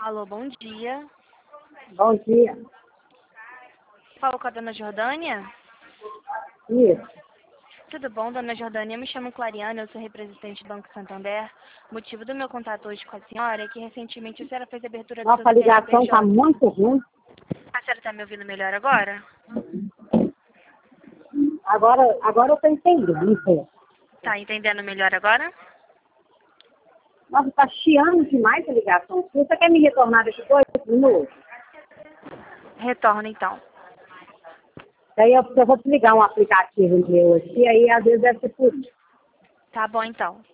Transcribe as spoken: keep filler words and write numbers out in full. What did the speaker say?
Alô, bom dia. Bom dia. Falo com a dona Jordânia? Isso. Tudo bom, dona Jordânia? Eu me chamo Clariana, eu sou representante do Banco Santander. O motivo do meu contato hoje com a senhora é que recentemente a senhora fez a abertura do seu Nossa ligação está C N P J. muito ruim. A senhora está me ouvindo melhor agora? Agora, agora eu estou entendendo. Isso. Tá entendendo melhor agora? Nossa, está chiando demais a ligação. Você quer me retornar daqui dois minutos? Retorno então. Daí eu, eu vou desligar um aplicativo meu aqui, aí às vezes deve ser por isso. Tá bom então.